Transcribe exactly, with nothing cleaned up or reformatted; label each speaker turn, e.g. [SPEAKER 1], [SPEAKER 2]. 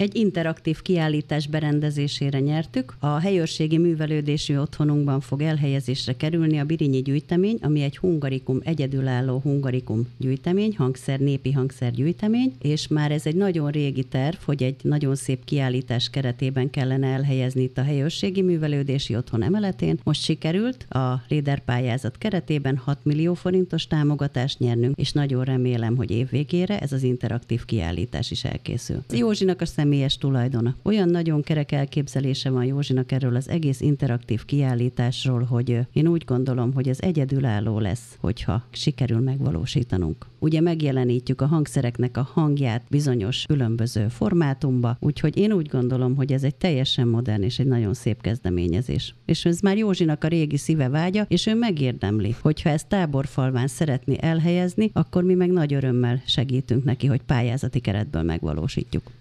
[SPEAKER 1] egy interaktív kiállítás berendezésére nyertük. A helyőrségi művelődésű otthonunkban fog elhelyezésre kerülni a Birinyi gyűjtemény, ami egy hungarikum, egyedülálló hungarikum gyűjtemény, hangszer, népi hangszergyűjtemény, és már ez egy nagyon régi terv, hogy egy nagyon szép kiállítás keretében kellene elhelyezni itt a helyőrségi művelődési otthon emeletén. Most sikerült a Léder pályázat keretében hat millió forintos támogatást nyernünk, és nagyon remélem, hogy év végére ez az interaktív kiállítás is elkészül. Józsinak a személyes tulajdona. Olyan nagyon kerek elképzelése van Józsinak erről az egész interaktív kiállításról, hogy én úgy gondolom, hogy ez egyedülálló lesz, hogyha sikerül megvalósítanunk. Ugye megjelenítjük a hangszereknek a hangját bizonyos különböző formátumba, úgyhogy én úgy gondolom, hogy ez egy teljesen modern és egy nagyon szép kezdeményezés. És ez már Józsinak a régi szíve vágya, és ő megérdemli, hogyha ezt Táborfalván szeretné elhelyezni, akkor mi meg nagy örömmel segítünk neki, hogy pályázati keretből megvalósítjuk.